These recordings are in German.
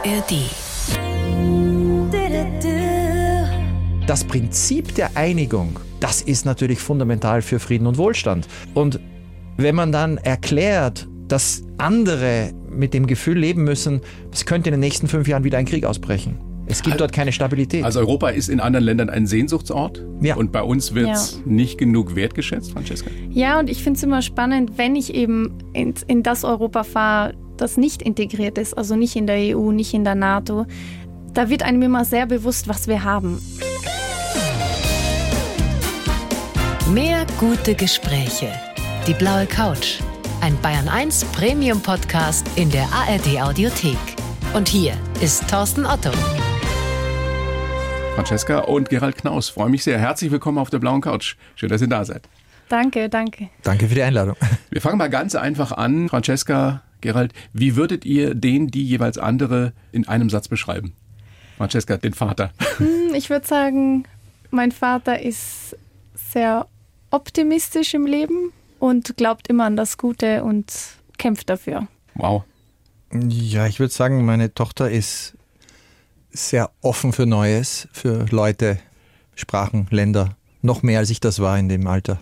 ARD. Das Prinzip der Einigung, das ist natürlich fundamental für Frieden und Wohlstand. Und wenn man dann erklärt, dass andere mit dem Gefühl leben müssen, es könnte in den nächsten 5 Jahren wieder ein Krieg ausbrechen. Es gibt dort keine Stabilität. Also Europa ist in anderen Ländern ein Sehnsuchtsort. Ja. Und bei uns wird es nicht genug wertgeschätzt, Francesca. Ja, und ich finde es immer spannend, wenn ich eben in das Europa fahre, das nicht integriert ist, also nicht in der EU, nicht in der NATO, da wird einem immer sehr bewusst, was wir haben. Mehr gute Gespräche. Die blaue Couch. Ein Bayern 1 Premium-Podcast in der ARD-Audiothek. Und hier ist Thorsten Otto. Francesca und Gerald Knaus, freue mich sehr. Herzlich willkommen auf der blauen Couch. Schön, dass ihr da seid. Danke, danke. Danke für die Einladung. Wir fangen mal ganz einfach an. Francesca, Gerald, wie würdet ihr die jeweils andere in einem Satz beschreiben? Francesca, den Vater. Ich würde sagen, mein Vater ist sehr optimistisch im Leben und glaubt immer an das Gute und kämpft dafür. Wow. Ja, ich würde sagen, meine Tochter ist sehr offen für Neues, für Leute, Sprachen, Länder. Noch mehr, als ich das war in dem Alter.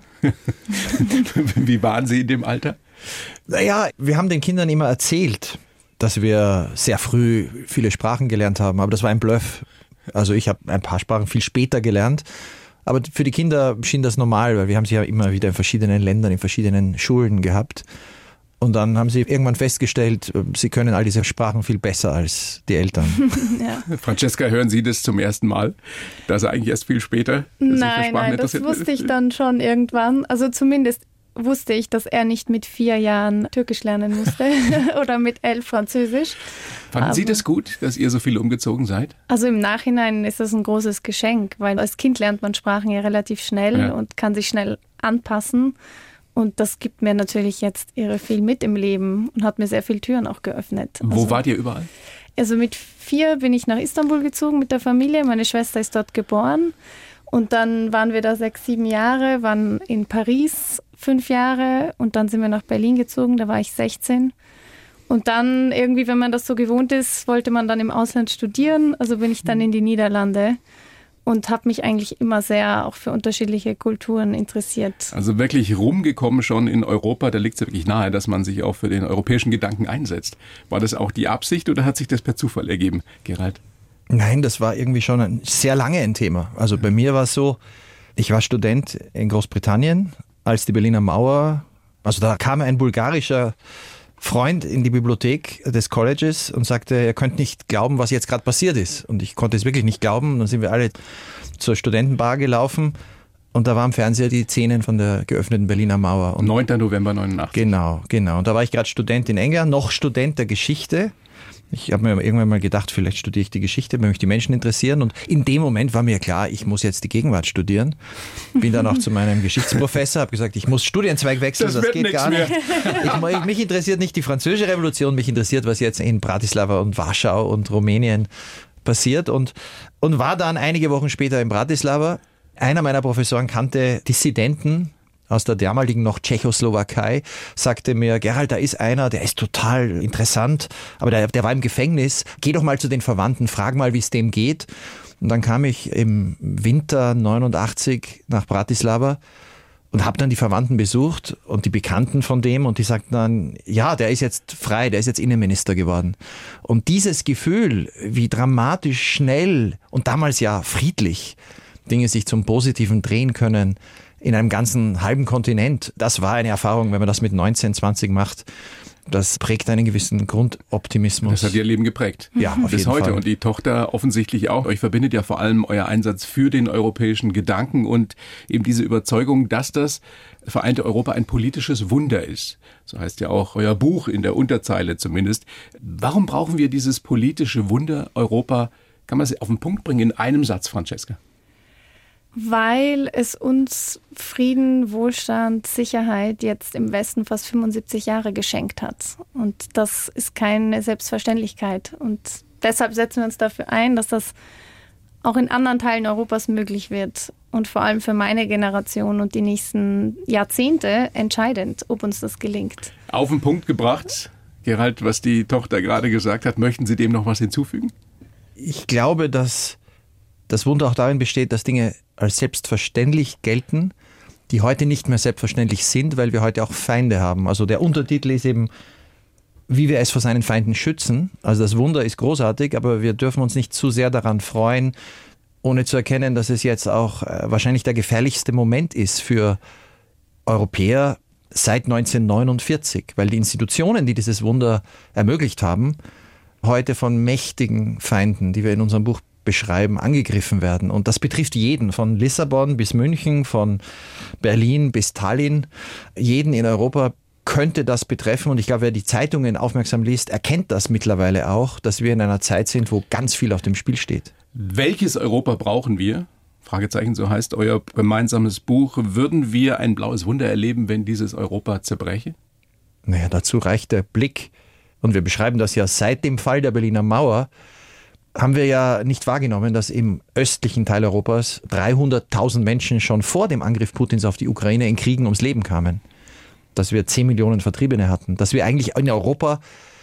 Wie waren Sie in dem Alter? Naja, wir haben den Kindern immer erzählt, dass wir sehr früh viele Sprachen gelernt haben, aber das war ein Bluff. Also ich habe ein paar Sprachen viel später gelernt, aber für die Kinder schien das normal, weil wir haben sie ja immer wieder in verschiedenen Ländern, in verschiedenen Schulen gehabt. Und dann haben sie irgendwann festgestellt, sie können all diese Sprachen viel besser als die Eltern. Ja. Francesca, hören Sie das zum ersten Mal, dass er eigentlich erst viel später sich für Sprachen Nein, das interessiert? wusste ich dann schon irgendwann. Also zumindest wusste ich, dass er nicht mit 4 Jahren Türkisch lernen musste oder mit 11 Französisch. Fanden Sie das gut, dass ihr so viel umgezogen seid? Also im Nachhinein ist das ein großes Geschenk, weil als Kind lernt man Sprachen ja relativ schnell und kann sich schnell anpassen. Und das gibt mir natürlich jetzt irre viel mit im Leben und hat mir sehr viele Türen auch geöffnet. Wo wart ihr überall? Also mit 4 bin ich nach Istanbul gezogen mit der Familie. Meine Schwester ist dort geboren. Und dann waren wir da 6, 7 Jahre, waren in Paris 5 Jahre und dann sind wir nach Berlin gezogen, da war ich 16. Und dann irgendwie, wenn man das so gewohnt ist, wollte man dann im Ausland studieren. Also bin ich dann in die Niederlande. Und habe mich eigentlich immer sehr auch für unterschiedliche Kulturen interessiert. Also wirklich rumgekommen schon in Europa, da liegt es ja wirklich nahe, dass man sich auch für den europäischen Gedanken einsetzt. War das auch die Absicht oder hat sich das per Zufall ergeben, Gerald? Nein, das war irgendwie schon sehr lange ein Thema. Also bei mir war es so, ich war Student in Großbritannien, als die Berliner Mauer, also da kam ein bulgarischer Freund in die Bibliothek des Colleges und sagte, er könnte nicht glauben, was jetzt gerade passiert ist. Und ich konnte es wirklich nicht glauben. Und dann sind wir alle zur Studentenbar gelaufen und da war am Fernseher die Szenen von der geöffneten Berliner Mauer. Und 9. November 89. Genau. Und da war ich gerade Student in England, noch Student der Geschichte. Ich habe mir irgendwann mal gedacht, vielleicht studiere ich die Geschichte, wenn mich die Menschen interessieren. Und in dem Moment war mir klar, ich muss jetzt die Gegenwart studieren. Bin dann auch zu meinem Geschichtsprofessor, habe gesagt, ich muss Studienzweig wechseln, das geht gar nicht. Mich interessiert nicht die französische Revolution, mich interessiert, was jetzt in Bratislava und Warschau und Rumänien passiert. Und war dann einige Wochen später in Bratislava. Einer meiner Professoren kannte Dissidenten aus der damaligen noch Tschechoslowakei, sagte mir, Gerald, da ist einer, der ist total interessant, aber der war im Gefängnis. Geh doch mal zu den Verwandten, frag mal, wie es dem geht. Und dann kam ich im Winter 89 nach Bratislava und habe dann die Verwandten besucht und die Bekannten von dem und die sagten dann, ja, der ist jetzt frei, der ist jetzt Innenminister geworden. Und dieses Gefühl, wie dramatisch schnell und damals ja friedlich Dinge sich zum Positiven drehen können, in einem ganzen halben Kontinent. Das war eine Erfahrung, wenn man das mit 19, 20 macht. Das prägt einen gewissen Grundoptimismus. Das hat Ihr Leben geprägt. Ja, auf jeden bis heute. Fall. Und die Tochter offensichtlich auch. Euch verbindet ja vor allem euer Einsatz für den europäischen Gedanken und eben diese Überzeugung, dass das vereinte Europa ein politisches Wunder ist. So heißt ja auch euer Buch in der Unterzeile zumindest. Warum brauchen wir dieses politische Wunder Europa? Kann man es auf den Punkt bringen in einem Satz, Francesca? Weil es uns Frieden, Wohlstand, Sicherheit jetzt im Westen fast 75 Jahre geschenkt hat. Und das ist keine Selbstverständlichkeit. Und deshalb setzen wir uns dafür ein, dass das auch in anderen Teilen Europas möglich wird. Und vor allem für meine Generation und die nächsten Jahrzehnte entscheidend, ob uns das gelingt. Auf den Punkt gebracht. Gerald, was die Tochter gerade gesagt hat, möchten Sie dem noch was hinzufügen? Ich glaube, dass das Wunder auch darin besteht, dass Dinge als selbstverständlich gelten, die heute nicht mehr selbstverständlich sind, weil wir heute auch Feinde haben. Also der Untertitel ist eben, wie wir es vor seinen Feinden schützen. Also das Wunder ist großartig, aber wir dürfen uns nicht zu sehr daran freuen, ohne zu erkennen, dass es jetzt auch wahrscheinlich der gefährlichste Moment ist für Europäer seit 1949, weil die Institutionen, die dieses Wunder ermöglicht haben, heute von mächtigen Feinden, die wir in unserem Buch beschreiben, angegriffen werden. Und das betrifft jeden, von Lissabon bis München, von Berlin bis Tallinn. Jeden in Europa könnte das betreffen. Und ich glaube, wer die Zeitungen aufmerksam liest, erkennt das mittlerweile auch, dass wir in einer Zeit sind, wo ganz viel auf dem Spiel steht. Welches Europa brauchen wir? Fragezeichen, so heißt euer gemeinsames Buch. Würden wir ein blaues Wunder erleben, wenn dieses Europa zerbreche? Naja, dazu reicht der Blick. Und wir beschreiben das ja seit dem Fall der Berliner Mauer, haben wir ja nicht wahrgenommen, dass im östlichen Teil Europas 300.000 Menschen schon vor dem Angriff Putins auf die Ukraine in Kriegen ums Leben kamen. Dass wir 10 Millionen Vertriebene hatten. Dass wir eigentlich in Europa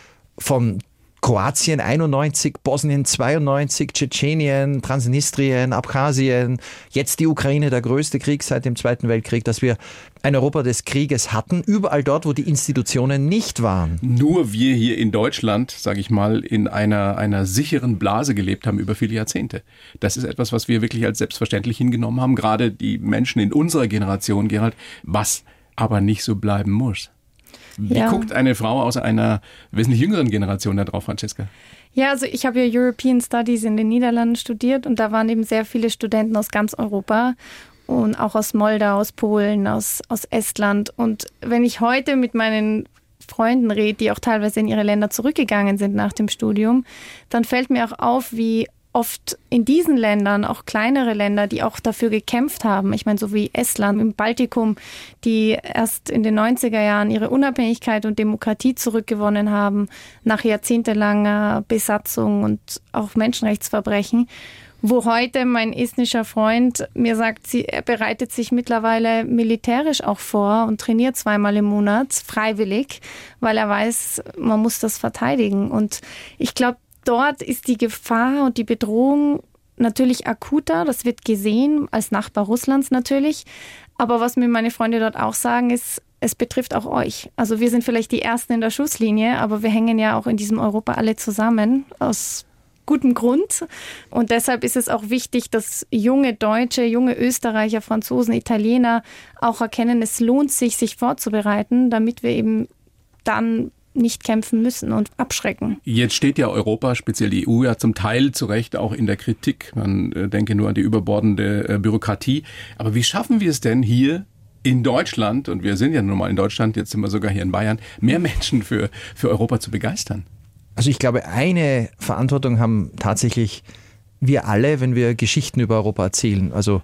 von Kroatien 91, Bosnien 92, Tschetschenien, Transnistrien, Abchasien, jetzt die Ukraine, der größte Krieg seit dem Zweiten Weltkrieg, dass wir ein Europa des Krieges hatten, überall dort, wo die Institutionen nicht waren. Nur wir hier in Deutschland, sage ich mal, in einer sicheren Blase gelebt haben über viele Jahrzehnte. Das ist etwas, was wir wirklich als selbstverständlich hingenommen haben, gerade die Menschen in unserer Generation, Gerald, was aber nicht so bleiben muss. Wie guckt eine Frau aus einer wesentlich jüngeren Generation da drauf, Francesca? Ja, also ich habe ja European Studies in den Niederlanden studiert und da waren eben sehr viele Studenten aus ganz Europa und auch aus Moldau, aus Polen, aus Estland. Und wenn ich heute mit meinen Freunden rede, die auch teilweise in ihre Länder zurückgegangen sind nach dem Studium, dann fällt mir auch auf, wie oft in diesen Ländern, auch kleinere Länder, die auch dafür gekämpft haben, ich meine so wie Estland im Baltikum, die erst in den 90er Jahren ihre Unabhängigkeit und Demokratie zurückgewonnen haben, nach jahrzehntelanger Besatzung und auch Menschenrechtsverbrechen, wo heute mein estnischer Freund mir sagt, er bereitet sich mittlerweile militärisch auch vor und trainiert 2-mal im Monat, freiwillig, weil er weiß, man muss das verteidigen. Und ich glaube, dort ist die Gefahr und die Bedrohung natürlich akuter. Das wird gesehen, als Nachbar Russlands natürlich. Aber was mir meine Freunde dort auch sagen, ist, es betrifft auch euch. Also wir sind vielleicht die Ersten in der Schusslinie, aber wir hängen ja auch in diesem Europa alle zusammen, aus gutem Grund. Und deshalb ist es auch wichtig, dass junge Deutsche, junge Österreicher, Franzosen, Italiener auch erkennen, es lohnt sich vorzubereiten, damit wir eben dann nicht kämpfen müssen und abschrecken. Jetzt steht ja Europa, speziell die EU, ja zum Teil zu Recht auch in der Kritik. Man denke nur an die überbordende Bürokratie. Aber wie schaffen wir es denn hier in Deutschland, und wir sind ja nun mal in Deutschland, jetzt sind wir sogar hier in Bayern, mehr Menschen für Europa zu begeistern? Also ich glaube, eine Verantwortung haben tatsächlich wir alle, wenn wir Geschichten über Europa erzählen. Also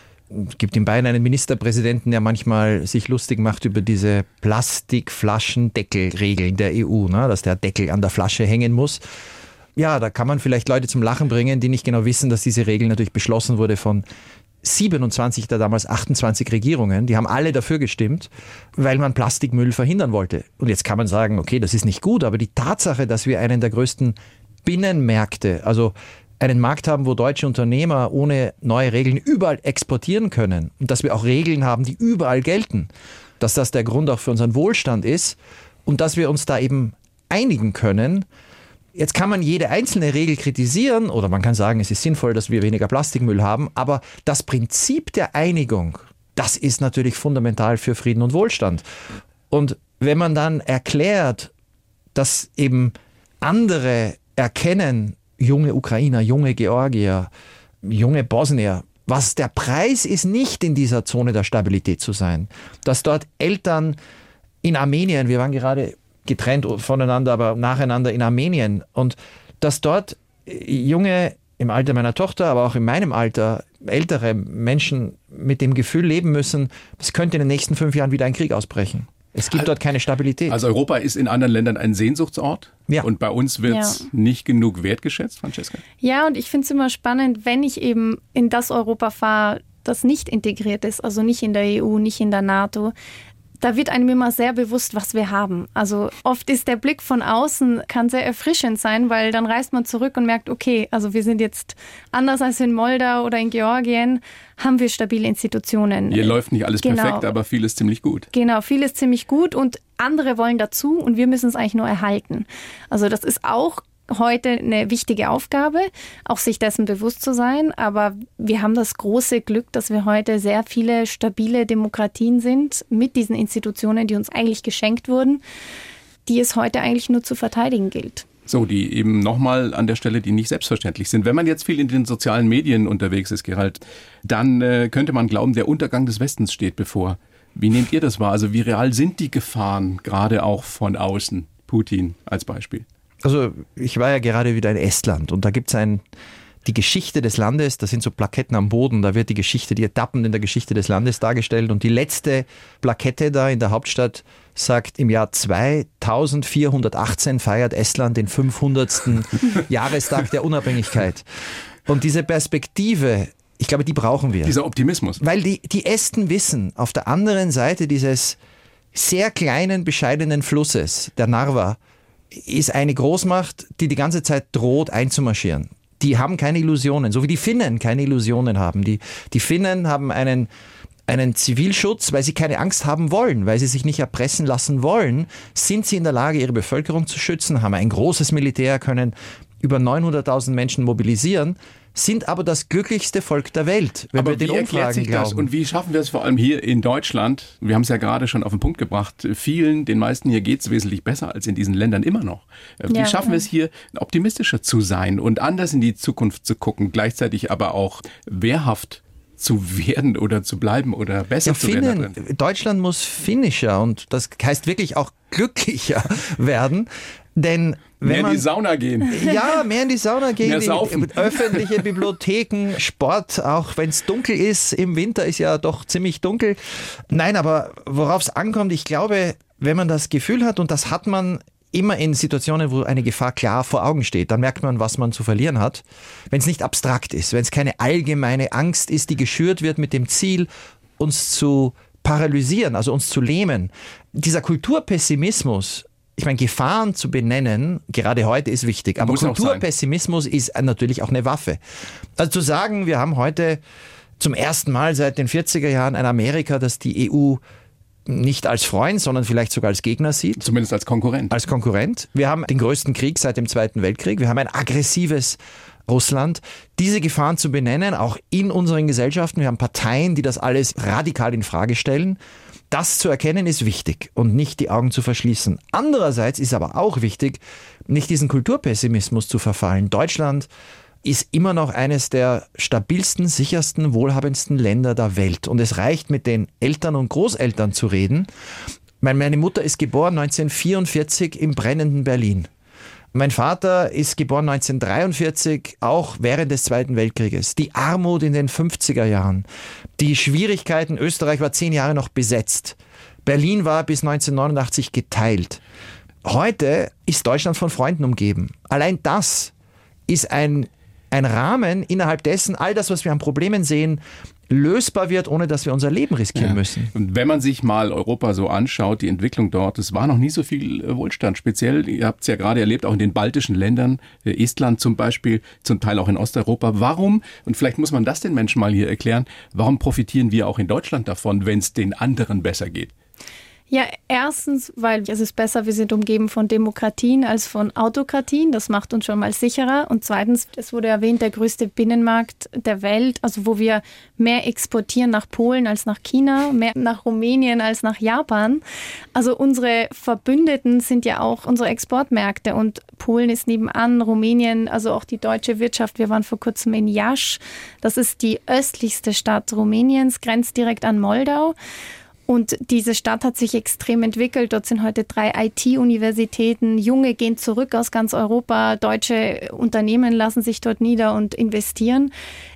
es gibt in Bayern einen Ministerpräsidenten, der manchmal sich lustig macht über diese Plastikflaschendeckelregeln der EU, ne? Dass der Deckel an der Flasche hängen muss. Ja, da kann man vielleicht Leute zum Lachen bringen, die nicht genau wissen, dass diese Regel natürlich beschlossen wurde von 27 der damals 28 Regierungen. Die haben alle dafür gestimmt, weil man Plastikmüll verhindern wollte. Und jetzt kann man sagen, okay, das ist nicht gut, aber die Tatsache, dass wir einen der größten Binnenmärkte, also einen Markt haben, wo deutsche Unternehmer ohne neue Regeln überall exportieren können und dass wir auch Regeln haben, die überall gelten, dass das der Grund auch für unseren Wohlstand ist und dass wir uns da eben einigen können. Jetzt kann man jede einzelne Regel kritisieren oder man kann sagen, es ist sinnvoll, dass wir weniger Plastikmüll haben, aber das Prinzip der Einigung, das ist natürlich fundamental für Frieden und Wohlstand. Und wenn man dann erklärt, dass eben andere erkennen, junge Ukrainer, junge Georgier, junge Bosnier, was der Preis ist, nicht in dieser Zone der Stabilität zu sein. Dass dort Eltern in Armenien, wir waren gerade getrennt voneinander, aber nacheinander in Armenien, und dass dort junge, im Alter meiner Tochter, aber auch in meinem Alter, ältere Menschen mit dem Gefühl leben müssen, es könnte in den nächsten 5 Jahren wieder ein Krieg ausbrechen. Es gibt dort keine Stabilität. Also Europa ist in anderen Ländern ein Sehnsuchtsort, ja, und bei uns wird es nicht genug wertgeschätzt, Francesca? Ja, und ich finde es immer spannend, wenn ich eben in das Europa fahre, das nicht integriert ist, also nicht in der EU, nicht in der NATO, Da wird einem immer sehr bewusst, was wir haben. Also oft ist der Blick von außen, kann sehr erfrischend sein, weil dann reist man zurück und merkt, okay, also wir sind jetzt anders als in Moldau oder in Georgien, haben wir stabile Institutionen. Hier läuft nicht alles perfekt, aber vieles ziemlich gut. Genau, vieles ziemlich gut und andere wollen dazu und wir müssen es eigentlich nur erhalten. Also das ist auch heute eine wichtige Aufgabe, auch sich dessen bewusst zu sein. Aber wir haben das große Glück, dass wir heute sehr viele stabile Demokratien sind mit diesen Institutionen, die uns eigentlich geschenkt wurden, die es heute eigentlich nur zu verteidigen gilt. So, die eben nochmal an der Stelle, die nicht selbstverständlich sind. Wenn man jetzt viel in den sozialen Medien unterwegs ist, Gerald, dann könnte man glauben, der Untergang des Westens steht bevor. Wie nehmt ihr das wahr? Also wie real sind die Gefahren, gerade auch von außen? Putin als Beispiel. Also ich war ja gerade wieder in Estland und da gibt es die Geschichte des Landes, das sind so Plaketten am Boden, da wird die Etappen in der Geschichte des Landes dargestellt und die letzte Plakette da in der Hauptstadt sagt, im Jahr 2418 feiert Estland den 500. Jahrestag der Unabhängigkeit. Und diese Perspektive, ich glaube, die brauchen wir. Dieser Optimismus. Weil die Esten wissen, auf der anderen Seite dieses sehr kleinen, bescheidenen Flusses, der Narva, ist eine Großmacht, die die ganze Zeit droht einzumarschieren. Die haben keine Illusionen, so wie die Finnen keine Illusionen haben. Die Finnen haben einen Zivilschutz, weil sie keine Angst haben wollen, weil sie sich nicht erpressen lassen wollen, sind sie in der Lage, ihre Bevölkerung zu schützen, haben ein großes Militär, können über 900.000 Menschen mobilisieren, sind aber das glücklichste Volk der Welt, wenn wir den Umfragen glauben. Und wie schaffen wir es vor allem hier in Deutschland? Wir haben es ja gerade schon auf den Punkt gebracht. Den meisten hier geht es wesentlich besser als in diesen Ländern immer noch. Wie schaffen wir es hier, optimistischer zu sein und anders in die Zukunft zu gucken, gleichzeitig aber auch wehrhaft zu werden oder zu bleiben oder besser zu werden? Deutschland muss finnischer und das heißt wirklich auch glücklicher werden, denn mehr in die Sauna gehen. Ja, mehr in die Sauna gehen. Mehr saufen. Öffentliche Bibliotheken, Sport, auch wenn es dunkel ist. Im Winter ist ja doch ziemlich dunkel. Nein, aber worauf es ankommt, ich glaube, wenn man das Gefühl hat, und das hat man immer in Situationen, wo eine Gefahr klar vor Augen steht, dann merkt man, was man zu verlieren hat. Wenn es nicht abstrakt ist, wenn es keine allgemeine Angst ist, die geschürt wird mit dem Ziel, uns zu paralysieren, also uns zu lähmen. Dieser Kulturpessimismus, ich meine, Gefahren zu benennen, gerade heute ist wichtig, aber Kulturpessimismus ist natürlich auch eine Waffe. Also zu sagen, wir haben heute zum ersten Mal seit den 40er Jahren ein Amerika, das die EU nicht als Freund, sondern vielleicht sogar als Gegner sieht. Zumindest als Konkurrent. Als Konkurrent. Wir haben den größten Krieg seit dem Zweiten Weltkrieg. Wir haben ein aggressives Russland. Diese Gefahren zu benennen, auch in unseren Gesellschaften. Wir haben Parteien, die das alles radikal in Frage stellen. Das zu erkennen ist wichtig und nicht die Augen zu verschließen. Andererseits ist aber auch wichtig, nicht diesen Kulturpessimismus zu verfallen. Deutschland ist immer noch eines der stabilsten, sichersten, wohlhabendsten Länder der Welt. Und es reicht, mit den Eltern und Großeltern zu reden. Meine Mutter ist geboren 1944 im brennenden Berlin. Mein Vater ist geboren 1943, auch während des Zweiten Weltkrieges. Die Armut in den 50er Jahren, die Schwierigkeiten, Österreich war 10 Jahre noch besetzt. Berlin war bis 1989 geteilt. Heute ist Deutschland von Freunden umgeben. Allein das ist ein Rahmen, innerhalb dessen all das, was wir an Problemen sehen, lösbar wird, ohne dass wir unser Leben riskieren müssen. Und wenn man sich mal Europa so anschaut, die Entwicklung dort, es war noch nie so viel Wohlstand. Speziell, ihr habt es ja gerade erlebt, auch in den baltischen Ländern, Estland zum Beispiel, zum Teil auch in Osteuropa. Warum, und vielleicht muss man das den Menschen mal hier erklären, warum profitieren wir auch in Deutschland davon, wenn es den anderen besser geht? Ja, erstens, weil es ist besser, wir sind umgeben von Demokratien als von Autokratien. Das macht uns schon mal sicherer. Und zweitens, es wurde erwähnt, der größte Binnenmarkt der Welt, also wo wir mehr exportieren nach Polen als nach China, mehr nach Rumänien als nach Japan. Also unsere Verbündeten sind ja auch unsere Exportmärkte und Polen ist nebenan, Rumänien, also auch die deutsche Wirtschaft. Wir waren vor kurzem in Iași. Das ist die östlichste Stadt Rumäniens, grenzt direkt an Moldau. Und diese Stadt hat sich extrem entwickelt. Dort sind heute 3 IT-Universitäten. Junge gehen zurück aus ganz Europa. Deutsche Unternehmen lassen sich dort nieder und investieren.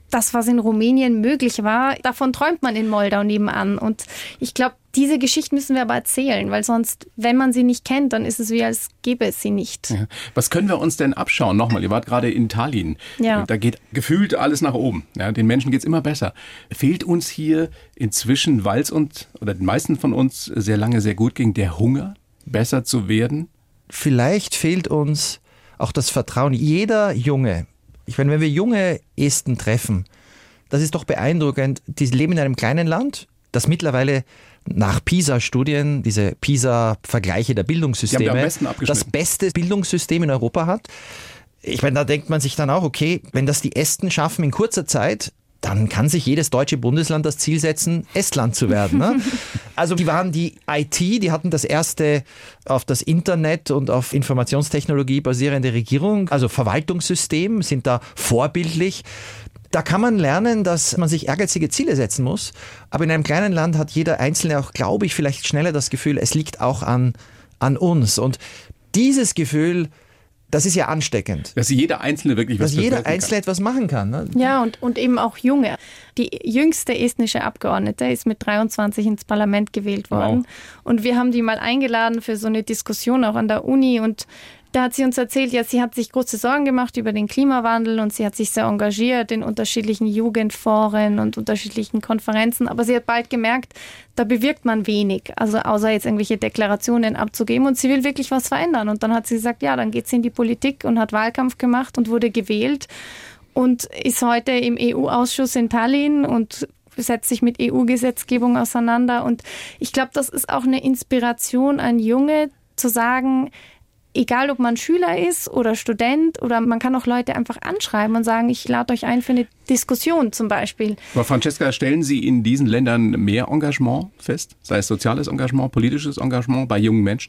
das, was in Rumänien möglich war, davon träumt man in Moldau nebenan. Und ich glaube, diese Geschichte müssen wir aber erzählen, weil sonst, wenn man sie nicht kennt, dann ist es wie, als gäbe es sie nicht. Ja. Was können wir uns denn abschauen? Nochmal, ihr wart gerade in Tallinn. Ja. Da geht gefühlt alles nach oben. Ja, den Menschen geht es immer besser. Fehlt uns hier inzwischen, weil es uns oder den meisten von uns sehr lange sehr gut ging, der Hunger, besser zu werden? Vielleicht fehlt uns auch das Vertrauen. Jeder Junge, ich meine, wenn wir junge Esten treffen, das ist doch beeindruckend. Die leben in einem kleinen Land, das mittlerweile nach PISA-Studien, diese PISA-Vergleiche der Bildungssysteme, das beste Bildungssystem in Europa hat. Ich meine, da denkt man sich dann auch, okay, wenn das die Esten schaffen in kurzer Zeit, dann kann sich jedes deutsche Bundesland das Ziel setzen, Estland zu werden. Ne? Also die waren die IT, die hatten das erste auf das Internet und auf Informationstechnologie basierende Regierung, also Verwaltungssystem, sind da vorbildlich. Da kann man lernen, dass man sich ehrgeizige Ziele setzen muss. Aber in einem kleinen Land hat jeder Einzelne auch, glaube ich, vielleicht schneller das Gefühl, es liegt auch an uns. Und dieses Gefühl, das ist ja ansteckend. Dass jeder Einzelne wirklich was bewirken kann. Dass jeder Einzelne etwas machen kann. Ne? Ja, und eben auch Junge. Die jüngste estnische Abgeordnete ist mit 23 ins Parlament gewählt worden. Wow. Und wir haben die mal eingeladen für so eine Diskussion auch an der Uni. Und da hat sie uns erzählt, ja, sie hat sich große Sorgen gemacht über den Klimawandel und sie hat sich sehr engagiert in unterschiedlichen Jugendforen und unterschiedlichen Konferenzen. Aber sie hat bald gemerkt, da bewirkt man wenig, also außer jetzt irgendwelche Deklarationen abzugeben. Und sie will wirklich was verändern. Und dann hat sie gesagt, ja, dann geht sie in die Politik und hat Wahlkampf gemacht und wurde gewählt und ist heute im EU-Ausschuss in Tallinn und setzt sich mit EU-Gesetzgebung auseinander. Und ich glaube, das ist auch eine Inspiration an Junge, zu sagen, egal ob man Schüler ist oder Student oder man kann auch Leute einfach anschreiben und sagen, ich lade euch ein für eine Diskussion zum Beispiel. Aber Francesca, stellen Sie in diesen Ländern mehr Engagement fest? Sei es soziales Engagement, politisches Engagement bei jungen Menschen?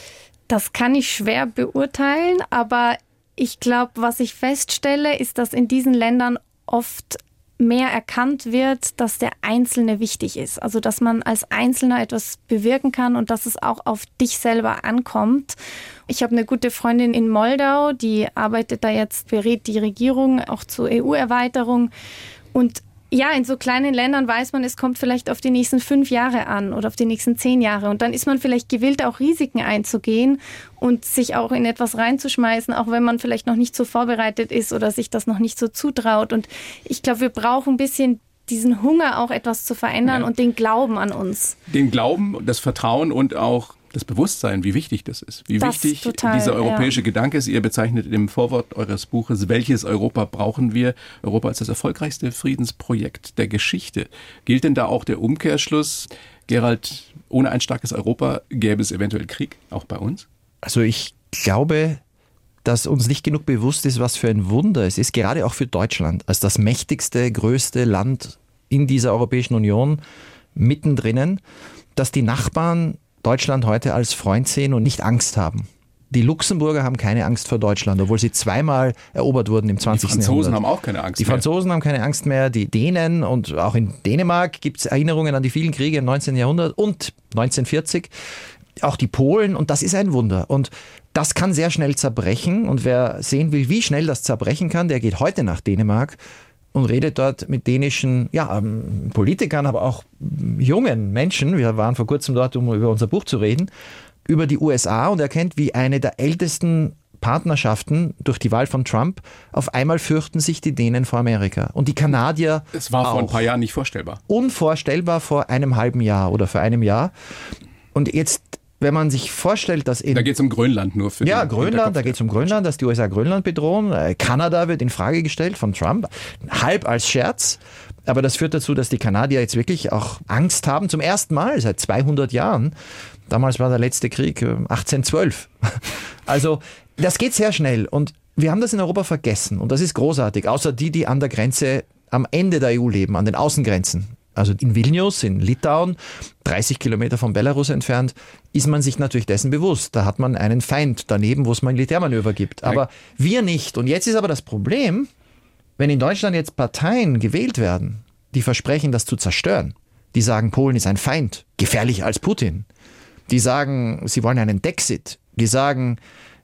Das kann ich schwer beurteilen, aber ich glaube, was ich feststelle, ist, dass in diesen Ländern oft mehr erkannt wird, dass der Einzelne wichtig ist. Also, dass man als Einzelner etwas bewirken kann und dass es auch auf dich selber ankommt. Ich habe eine gute Freundin in Moldau, die arbeitet da jetzt, berät die Regierung auch zur EU-Erweiterung. Und ja, in so kleinen Ländern weiß man, es kommt vielleicht auf die nächsten 5 Jahre an oder auf die nächsten 10 Jahre. Und dann ist man vielleicht gewillt, auch Risiken einzugehen und sich auch in etwas reinzuschmeißen, auch wenn man vielleicht noch nicht so vorbereitet ist oder sich das noch nicht so zutraut. Und ich glaube, wir brauchen ein bisschen diesen Hunger, auch etwas zu verändern und den Glauben an uns. Den Glauben, das Vertrauen und auch das Bewusstsein, wie wichtig das ist. Wie wichtig dieser europäische Gedanke ist. Ihr bezeichnet im Vorwort eures Buches, welches Europa brauchen wir? Europa als das erfolgreichste Friedensprojekt der Geschichte. Gilt denn da auch der Umkehrschluss, Gerald, ohne ein starkes Europa gäbe es eventuell Krieg, auch bei uns? Also ich glaube, dass uns nicht genug bewusst ist, was für ein Wunder es ist, gerade auch für Deutschland, als das mächtigste, größte Land in dieser Europäischen Union, mittendrin, dass die Nachbarn Deutschland heute als Freund sehen und nicht Angst haben. Die Luxemburger haben keine Angst vor Deutschland, obwohl sie zweimal erobert wurden im 20. Jahrhundert. Die Franzosen haben auch keine Angst mehr. Die Franzosen haben keine Angst mehr, die Dänen und auch in Dänemark gibt es Erinnerungen an die vielen Kriege im 19. Jahrhundert und 1940. Auch die Polen, und das ist ein Wunder. Und das kann sehr schnell zerbrechen. Und wer sehen will, wie schnell das zerbrechen kann, der geht heute nach Dänemark und redet dort mit dänischen Politikern, aber auch jungen Menschen. Wir waren vor kurzem dort, um über unser Buch zu reden, über die USA und erkennt, wie eine der ältesten Partnerschaften durch die Wahl von Trump, auf einmal fürchten sich die Dänen vor Amerika. Und die Kanadier Es war vor ein paar Jahren nicht vorstellbar. Unvorstellbar vor einem halben Jahr oder vor einem Jahr. Und jetzt, wenn man sich vorstellt, dass Da geht es um Grönland nur für Ja, Grönland, da geht es um Grönland, dass die USA Grönland bedrohen. Kanada wird in Frage gestellt von Trump, halb als Scherz. Aber das führt dazu, dass die Kanadier jetzt wirklich auch Angst haben, zum ersten Mal seit 200 Jahren. Damals war der letzte Krieg 1812. Also das geht sehr schnell und wir haben das in Europa vergessen und das ist großartig, außer die an der Grenze am Ende der EU leben, an den Außengrenzen. Also in Vilnius, in Litauen, 30 Kilometer von Belarus entfernt, ist man sich natürlich dessen bewusst. Da hat man einen Feind daneben, wo es Militärmanöver gibt. Aber wir nicht. Und jetzt ist aber das Problem, wenn in Deutschland jetzt Parteien gewählt werden, die versprechen, das zu zerstören. Die sagen, Polen ist ein Feind, gefährlicher als Putin. Die sagen, sie wollen einen Dexit. Die sagen,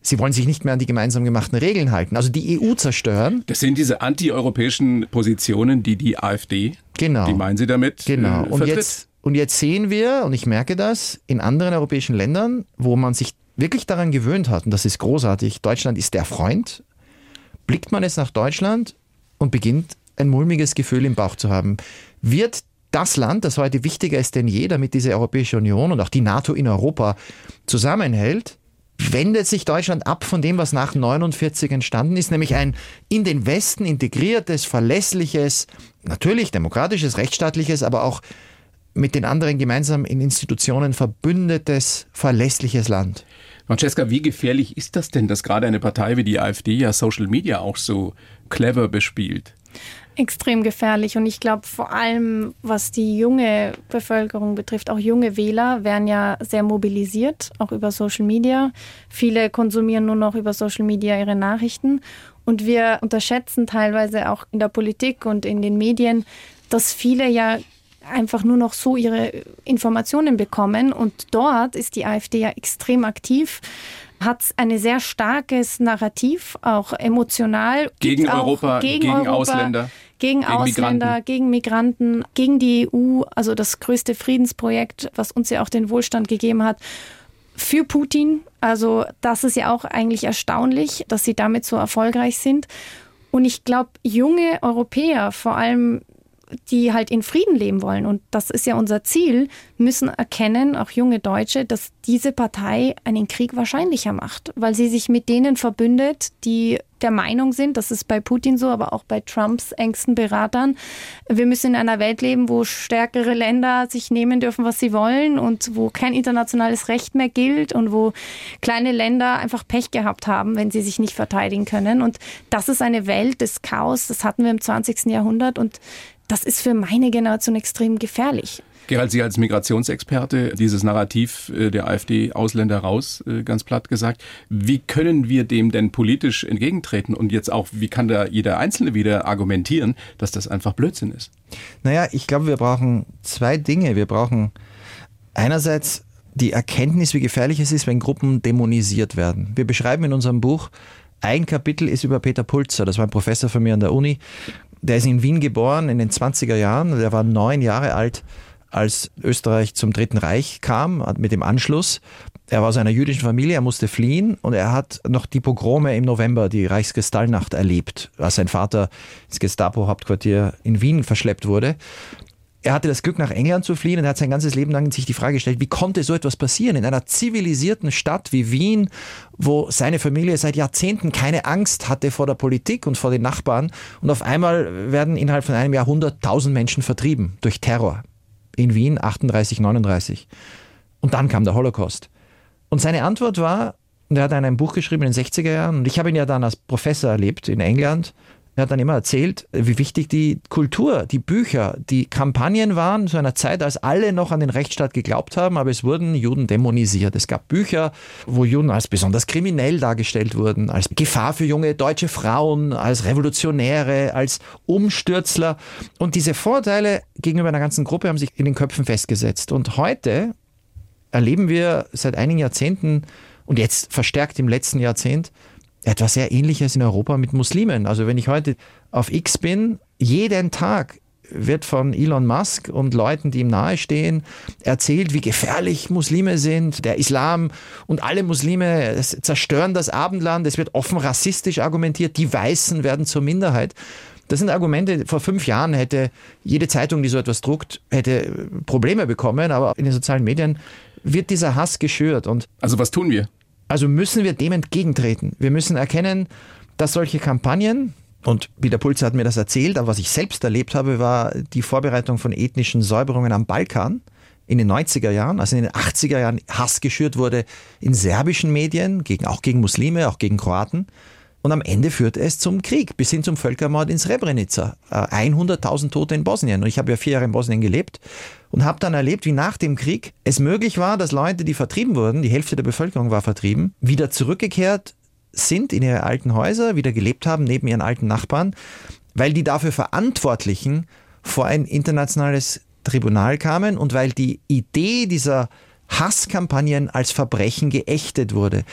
Sie wollen sich nicht mehr an die gemeinsam gemachten Regeln halten, also die EU zerstören. Das sind diese antieuropäischen Positionen, die AfD, genau. Die meinen Sie damit, vertritt. Und jetzt sehen wir, und ich merke das, in anderen europäischen Ländern, wo man sich wirklich daran gewöhnt hat, und das ist großartig, Deutschland ist der Freund, blickt man jetzt nach Deutschland und beginnt ein mulmiges Gefühl im Bauch zu haben. Wird das Land, das heute wichtiger ist denn je, damit diese Europäische Union und auch die NATO in Europa zusammenhält, wendet sich Deutschland ab von dem, was nach 1949 entstanden ist, nämlich ein in den Westen integriertes, verlässliches, natürlich demokratisches, rechtsstaatliches, aber auch mit den anderen gemeinsam in Institutionen verbündetes, verlässliches Land. Francesca, wie gefährlich ist das denn, dass gerade eine Partei wie die AfD ja Social Media auch so clever bespielt? Extrem gefährlich und ich glaube vor allem, was die junge Bevölkerung betrifft, auch junge Wähler werden ja sehr mobilisiert, auch über Social Media. Viele konsumieren nur noch über Social Media ihre Nachrichten und wir unterschätzen teilweise auch in der Politik und in den Medien, dass viele ja einfach nur noch so ihre Informationen bekommen und dort ist die AfD ja extrem aktiv, hat ein sehr starkes Narrativ, auch emotional. Gegen Europa, gegen Ausländer. Gegen Ausländer, gegen Migranten, gegen die EU, also das größte Friedensprojekt, was uns ja auch den Wohlstand gegeben hat, für Putin. Also das ist ja auch eigentlich erstaunlich, dass sie damit so erfolgreich sind. Und ich glaube, junge Europäer, vor allem die halt in Frieden leben wollen, und das ist ja unser Ziel, müssen erkennen, auch junge Deutsche, dass diese Partei einen Krieg wahrscheinlicher macht, weil sie sich mit denen verbündet, die der Meinung sind, das ist bei Putin so, aber auch bei Trumps engsten Beratern, wir müssen in einer Welt leben, wo stärkere Länder sich nehmen dürfen, was sie wollen und wo kein internationales Recht mehr gilt und wo kleine Länder einfach Pech gehabt haben, wenn sie sich nicht verteidigen können. Und das ist eine Welt des Chaos, das hatten wir im 20. Jahrhundert und das ist für meine Generation extrem gefährlich. Gerald, Sie als Migrationsexperte, dieses Narrativ der AfD, Ausländer raus, ganz platt gesagt. Wie können wir dem denn politisch entgegentreten? Und jetzt auch, wie kann da jeder Einzelne wieder argumentieren, dass das einfach Blödsinn ist? Naja, ich glaube, wir brauchen zwei Dinge. Wir brauchen einerseits die Erkenntnis, wie gefährlich es ist, wenn Gruppen dämonisiert werden. Wir beschreiben in unserem Buch, ein Kapitel ist über Peter Pulzer, das war ein Professor von mir an der Uni. Der ist in Wien geboren in den 20er Jahren. Der war 9 Jahre alt, als Österreich zum Dritten Reich kam, mit dem Anschluss. Er war aus einer jüdischen Familie, er musste fliehen und er hat noch die Pogrome im November, die Reichskristallnacht erlebt, als sein Vater ins Gestapo-Hauptquartier in Wien verschleppt wurde. Er hatte das Glück, nach England zu fliehen und er hat sein ganzes Leben lang sich die Frage gestellt, wie konnte so etwas passieren in einer zivilisierten Stadt wie Wien, wo seine Familie seit Jahrzehnten keine Angst hatte vor der Politik und vor den Nachbarn und auf einmal werden innerhalb von einem Jahr 100.000 Menschen vertrieben durch Terror. In Wien 38, 39. Und dann kam der Holocaust. Und seine Antwort war, und er hat ein Buch geschrieben in den 60er Jahren und ich habe ihn ja dann als Professor erlebt in England. Er hat dann immer erzählt, wie wichtig die Kultur, die Bücher, die Kampagnen waren zu einer Zeit, als alle noch an den Rechtsstaat geglaubt haben, aber es wurden Juden dämonisiert. Es gab Bücher, wo Juden als besonders kriminell dargestellt wurden, als Gefahr für junge deutsche Frauen, als Revolutionäre, als Umstürzler. Und diese Vorteile gegenüber einer ganzen Gruppe haben sich in den Köpfen festgesetzt. Und heute erleben wir seit einigen Jahrzehnten und jetzt verstärkt im letzten Jahrzehnt etwas sehr Ähnliches in Europa mit Muslimen. Also wenn ich heute auf X bin, jeden Tag wird von Elon Musk und Leuten, die ihm nahestehen, erzählt, wie gefährlich Muslime sind, der Islam und alle Muslime zerstören das Abendland, es wird offen rassistisch argumentiert, die Weißen werden zur Minderheit. Das sind Argumente, vor 5 Jahren hätte jede Zeitung, die so etwas druckt, hätte Probleme bekommen, aber in den sozialen Medien wird dieser Hass geschürt. Und also was tun wir? Also müssen wir dem entgegentreten. Wir müssen erkennen, dass solche Kampagnen, und Peter Pulzer hat mir das erzählt, aber was ich selbst erlebt habe, war die Vorbereitung von ethnischen Säuberungen am Balkan in den 90er Jahren, also in den 80er Jahren Hass geschürt wurde in serbischen Medien, auch gegen Muslime, auch gegen Kroaten. Und am Ende führte es zum Krieg, bis hin zum Völkermord in Srebrenica. 100.000 Tote in Bosnien. Und ich habe ja 4 Jahre in Bosnien gelebt und habe dann erlebt, wie nach dem Krieg es möglich war, dass Leute, die vertrieben wurden, die Hälfte der Bevölkerung war vertrieben, wieder zurückgekehrt sind in ihre alten Häuser, wieder gelebt haben neben ihren alten Nachbarn, weil die dafür Verantwortlichen vor ein internationales Tribunal kamen und weil die Idee dieser Hasskampagnen als Verbrechen geächtet wurde.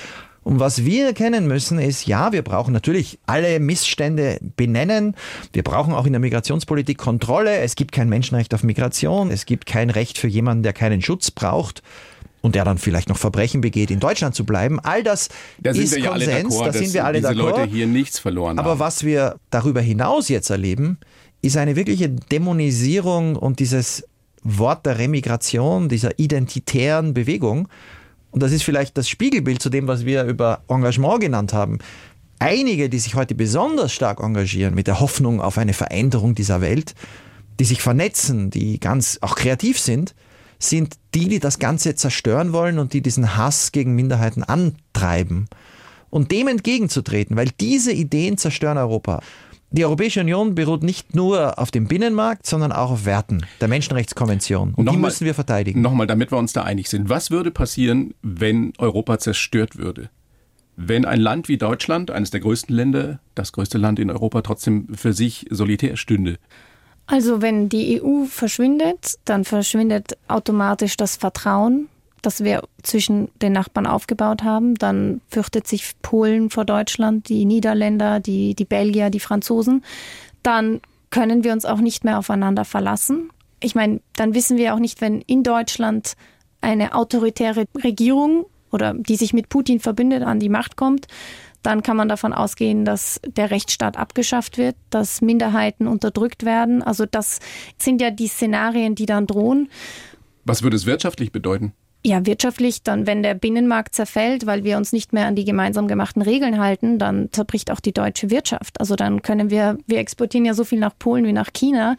Und was wir erkennen müssen ist, ja, wir brauchen natürlich alle Missstände benennen. Wir brauchen auch in der Migrationspolitik Kontrolle. Es gibt kein Menschenrecht auf Migration. Es gibt kein Recht für jemanden, der keinen Schutz braucht und der dann vielleicht noch Verbrechen begeht, in Deutschland zu bleiben. All das ist Konsens, da sind wir alle d'accord. Diese Leute hier nichts verloren haben. Aber was wir darüber hinaus jetzt erleben, ist eine wirkliche Dämonisierung und dieses Wort der Remigration, dieser identitären Bewegung. Und das ist vielleicht das Spiegelbild zu dem, was wir über Engagement genannt haben. Einige, die sich heute besonders stark engagieren mit der Hoffnung auf eine Veränderung dieser Welt, die sich vernetzen, die ganz auch kreativ sind die das Ganze zerstören wollen und die diesen Hass gegen Minderheiten antreiben. Und dem entgegenzutreten, weil diese Ideen zerstören Europa. Die Europäische Union beruht nicht nur auf dem Binnenmarkt, sondern auch auf Werten der Menschenrechtskonvention. Und die müssen wir verteidigen. Nochmal, damit wir uns da einig sind. Was würde passieren, wenn Europa zerstört würde? Wenn ein Land wie Deutschland, eines der größten Länder, das größte Land in Europa, trotzdem für sich solitär stünde? Also wenn die EU verschwindet, dann verschwindet automatisch das Vertrauen, das wir zwischen den Nachbarn aufgebaut haben. Dann fürchtet sich Polen vor Deutschland, die Niederländer, die Belgier, die Franzosen. Dann können wir uns auch nicht mehr aufeinander verlassen. Ich meine, dann wissen wir auch nicht, wenn in Deutschland eine autoritäre Regierung oder die sich mit Putin verbindet, an die Macht kommt, dann kann man davon ausgehen, dass der Rechtsstaat abgeschafft wird, dass Minderheiten unterdrückt werden. Also das sind ja die Szenarien, die dann drohen. Was würde es wirtschaftlich bedeuten? Ja, wirtschaftlich, dann wenn der Binnenmarkt zerfällt, weil wir uns nicht mehr an die gemeinsam gemachten Regeln halten, dann zerbricht auch die deutsche Wirtschaft. Also dann können wir exportieren ja so viel nach Polen wie nach China.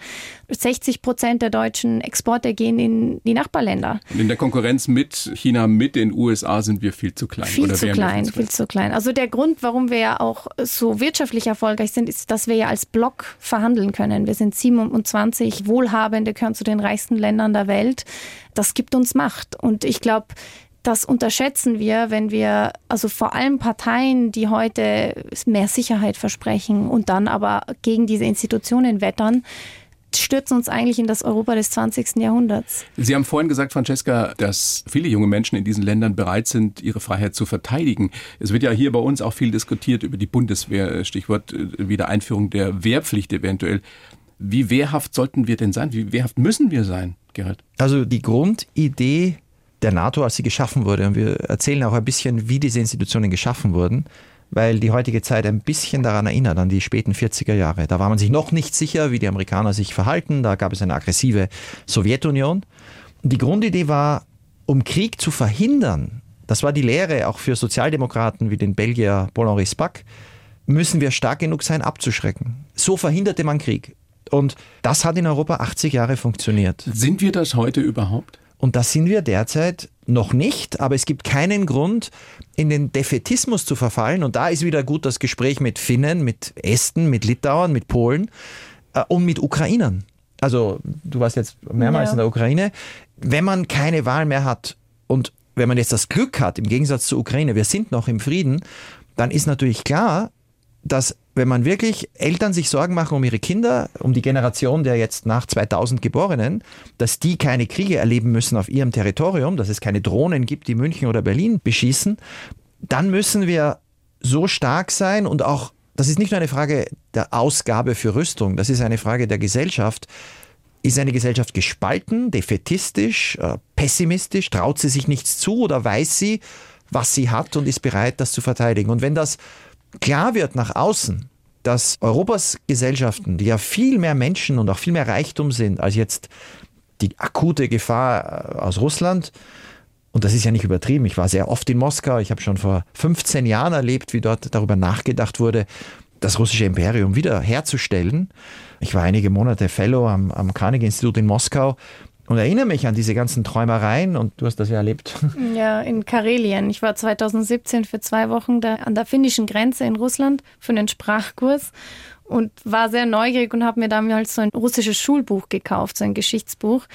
60% der deutschen Exporte gehen in die Nachbarländer. Und in der Konkurrenz mit China, mit den USA sind wir viel zu klein. Viel zu klein. Also der Grund, warum wir ja auch so wirtschaftlich erfolgreich sind, ist, dass wir ja als Block verhandeln können. Wir sind 27 Wohlhabende, gehören zu den reichsten Ländern der Welt. Das gibt uns Macht. Und ich glaube, das unterschätzen wir, wenn wir, also vor allem Parteien, die heute mehr Sicherheit versprechen und dann aber gegen diese Institutionen wettern, stürzen uns eigentlich in das Europa des 20. Jahrhunderts. Sie haben vorhin gesagt, Francesca, dass viele junge Menschen in diesen Ländern bereit sind, ihre Freiheit zu verteidigen. Es wird ja hier bei uns auch viel diskutiert über die Bundeswehr, Stichwort Wiedereinführung der Wehrpflicht eventuell. Wie wehrhaft sollten wir denn sein? Wie wehrhaft müssen wir sein, Gerald? Also die Grundidee der NATO, als sie geschaffen wurde, und wir erzählen auch ein bisschen, wie diese Institutionen geschaffen wurden, weil die heutige Zeit ein bisschen daran erinnert, an die späten 40er Jahre. Da war man sich noch nicht sicher, wie die Amerikaner sich verhalten. Da gab es eine aggressive Sowjetunion. Und die Grundidee war, um Krieg zu verhindern, das war die Lehre auch für Sozialdemokraten wie den Belgier Paul-Henri Spaak, müssen wir stark genug sein, abzuschrecken. So verhinderte man Krieg. Und das hat in Europa 80 Jahre funktioniert. Sind wir das heute überhaupt? Und das sind wir derzeit noch nicht, aber es gibt keinen Grund, in den Defätismus zu verfallen. Und da ist wieder gut das Gespräch mit Finnen, mit Esten, mit Litauern, mit Polen und mit Ukrainern. Also du warst jetzt mehrmals in der Ukraine. Wenn man keine Wahl mehr hat und wenn man jetzt das Glück hat, im Gegensatz zur Ukraine, wir sind noch im Frieden, dann ist natürlich klar, dass wenn man wirklich Eltern sich Sorgen machen um ihre Kinder, um die Generation der jetzt nach 2000 Geborenen, dass die keine Kriege erleben müssen auf ihrem Territorium, dass es keine Drohnen gibt, die München oder Berlin beschießen, dann müssen wir so stark sein und auch, das ist nicht nur eine Frage der Ausgabe für Rüstung, das ist eine Frage der Gesellschaft. Ist eine Gesellschaft gespalten, defätistisch, pessimistisch, traut sie sich nichts zu oder weiß sie, was sie hat und ist bereit, das zu verteidigen? Und wenn das klar wird nach außen, dass Europas Gesellschaften, die ja viel mehr Menschen und auch viel mehr Reichtum sind, als jetzt die akute Gefahr aus Russland, und das ist ja nicht übertrieben, ich war sehr oft in Moskau, ich habe schon vor 15 Jahren erlebt, wie dort darüber nachgedacht wurde, das russische Imperium wieder herzustellen. Ich war einige Monate Fellow am Carnegie-Institut in Moskau und erinnere mich an diese ganzen Träumereien, und du hast das ja erlebt. Ja, in Karelien. Ich war 2017 für 2 Wochen da an der finnischen Grenze in Russland für einen Sprachkurs und war sehr neugierig und habe mir damals so ein russisches Schulbuch gekauft, so ein Geschichtsbuch.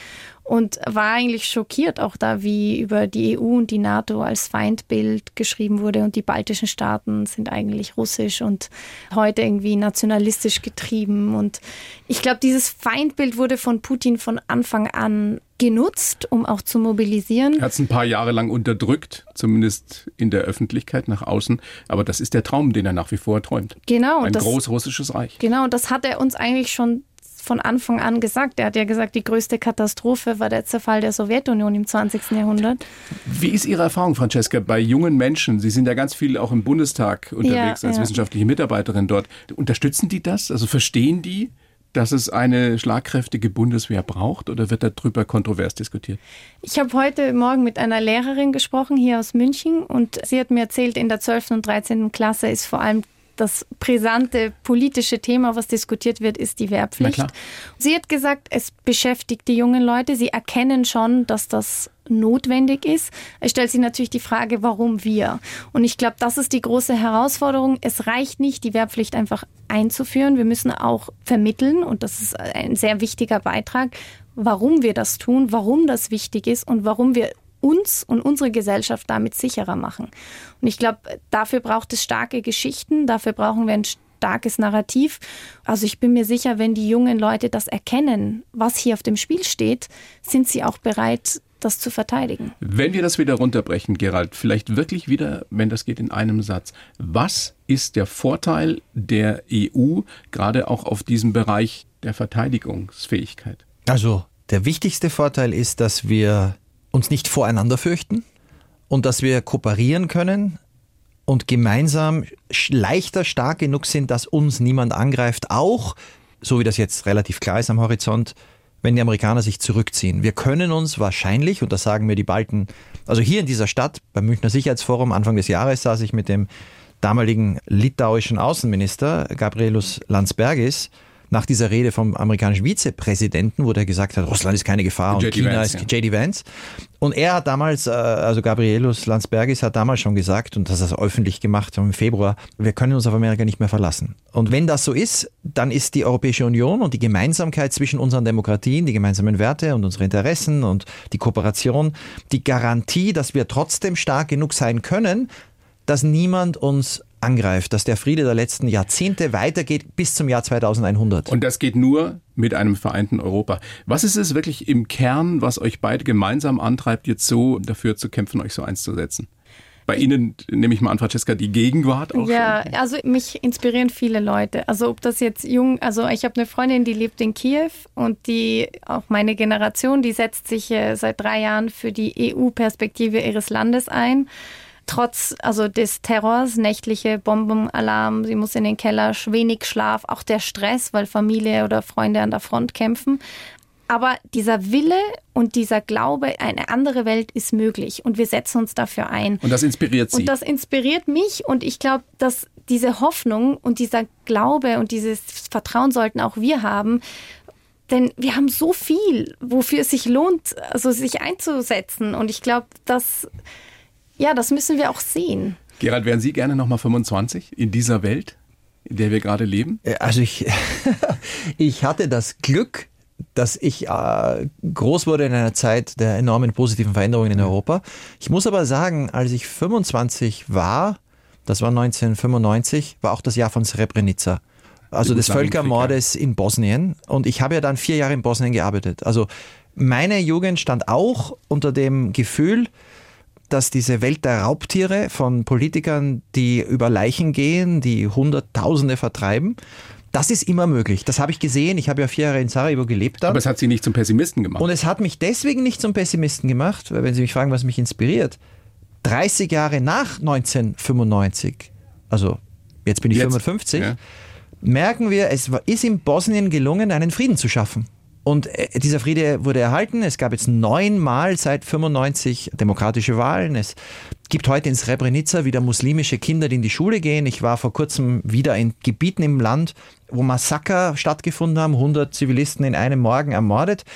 und war eigentlich schockiert auch da, wie über die EU und die NATO als Feindbild geschrieben wurde und die baltischen Staaten sind eigentlich russisch und heute irgendwie nationalistisch getrieben. Und ich glaube, dieses Feindbild wurde von Putin von Anfang an genutzt, um auch zu mobilisieren. Er hat es ein paar Jahre lang unterdrückt, zumindest in der Öffentlichkeit nach außen. Aber das ist der Traum, den er nach wie vor träumt. Genau. Ein großrussisches Reich. Genau, das hat er uns eigentlich schon von Anfang an gesagt. Er hat ja gesagt, die größte Katastrophe war der Zerfall der Sowjetunion im 20. Jahrhundert. Wie ist Ihre Erfahrung, Francesca, bei jungen Menschen? Sie sind ja ganz viel auch im Bundestag unterwegs als wissenschaftliche Mitarbeiterin dort. Unterstützen die das? Also verstehen die, dass es eine schlagkräftige Bundeswehr braucht oder wird darüber kontrovers diskutiert? Ich habe heute Morgen mit einer Lehrerin gesprochen hier aus München und sie hat mir erzählt, in der 12. und 13. Klasse ist vor allem das brisante politische Thema, was diskutiert wird, ist die Wehrpflicht. Sie hat gesagt, es beschäftigt die jungen Leute. Sie erkennen schon, dass das notwendig ist. Es stellt sich natürlich die Frage, warum wir? Und ich glaube, das ist die große Herausforderung. Es reicht nicht, die Wehrpflicht einfach einzuführen. Wir müssen auch vermitteln, und das ist ein sehr wichtiger Beitrag, warum wir das tun, warum das wichtig ist und warum wir uns und unsere Gesellschaft damit sicherer machen. Und ich glaube, dafür braucht es starke Geschichten, dafür brauchen wir ein starkes Narrativ. Also ich bin mir sicher, wenn die jungen Leute das erkennen, was hier auf dem Spiel steht, sind sie auch bereit, das zu verteidigen. Wenn wir das wieder runterbrechen, Gerald, vielleicht wirklich wieder, wenn das geht, in einem Satz. Was ist der Vorteil der EU, gerade auch auf diesem Bereich der Verteidigungsfähigkeit? Also der wichtigste Vorteil ist, dass wir uns nicht voreinander fürchten und dass wir kooperieren können und gemeinsam leichter stark genug sind, dass uns niemand angreift, auch, so wie das jetzt relativ klar ist am Horizont, wenn die Amerikaner sich zurückziehen. Wir können uns wahrscheinlich, und das sagen mir die Balten, also hier in dieser Stadt, beim Münchner Sicherheitsforum, Anfang des Jahres saß ich mit dem damaligen litauischen Außenminister Gabrielius Landsbergis, nach dieser Rede vom amerikanischen Vizepräsidenten, wo der gesagt hat, Russland ist keine Gefahr und China ist J.D. Vance. Und er hat damals, also Gabrielius Landsbergis hat damals schon gesagt, und das hat er öffentlich gemacht im Februar, wir können uns auf Amerika nicht mehr verlassen. Und wenn das so ist, dann ist die Europäische Union und die Gemeinsamkeit zwischen unseren Demokratien, die gemeinsamen Werte und unsere Interessen und die Kooperation, die Garantie, dass wir trotzdem stark genug sein können, dass niemand uns angreift, dass der Friede der letzten Jahrzehnte weitergeht bis zum Jahr 2100. Und das geht nur mit einem vereinten Europa. Was ist es wirklich im Kern, was euch beide gemeinsam antreibt, jetzt so dafür zu kämpfen, euch so einzusetzen? Bei Ihnen, nehme ich mal an, Francesca, die Gegenwart auch ja, schon? Also mich inspirieren viele Leute. Also ob das jetzt jung, also ich habe eine Freundin, die lebt in Kiew und die, auch meine Generation, die setzt sich seit 3 Jahren für die EU-Perspektive ihres Landes ein. Trotz des Terrors, nächtliche Bombenalarm, sie muss in den Keller, wenig Schlaf, auch der Stress, weil Familie oder Freunde an der Front kämpfen. Aber dieser Wille und dieser Glaube, eine andere Welt ist möglich und wir setzen uns dafür ein. Und das inspiriert Sie? Und das inspiriert mich und ich glaube, dass diese Hoffnung und dieser Glaube und dieses Vertrauen sollten auch wir haben. Denn wir haben so viel, wofür es sich lohnt, also sich einzusetzen. Und ich glaube, das müssen wir auch sehen. Gerald, wären Sie gerne nochmal 25 in dieser Welt, in der wir gerade leben? Also ich hatte das Glück, dass ich groß wurde in einer Zeit der enormen positiven Veränderungen in Europa. Ich muss aber sagen, als ich 25 war, das war 1995, war auch das Jahr von Srebrenica. Also des Völkermordes in Bosnien. Und ich habe ja dann 4 Jahre in Bosnien gearbeitet. Also meine Jugend stand auch unter dem Gefühl, dass diese Welt der Raubtiere von Politikern, die über Leichen gehen, die Hunderttausende vertreiben, das ist immer möglich. Das habe ich gesehen. Ich habe ja 4 Jahre in Sarajevo gelebt dann. Aber es hat Sie nicht zum Pessimisten gemacht. Und es hat mich deswegen nicht zum Pessimisten gemacht, weil wenn Sie mich fragen, was mich inspiriert, 30 Jahre nach 1995, also jetzt bin ich 55, merken wir, es ist in Bosnien gelungen, einen Frieden zu schaffen. Und dieser Friede wurde erhalten. Es gab jetzt 9 Mal seit 95 demokratische Wahlen. Es gibt heute in Srebrenica wieder muslimische Kinder, die in die Schule gehen. Ich war vor kurzem wieder in Gebieten im Land, wo Massaker stattgefunden haben, 100 Zivilisten in einem Morgen ermordet.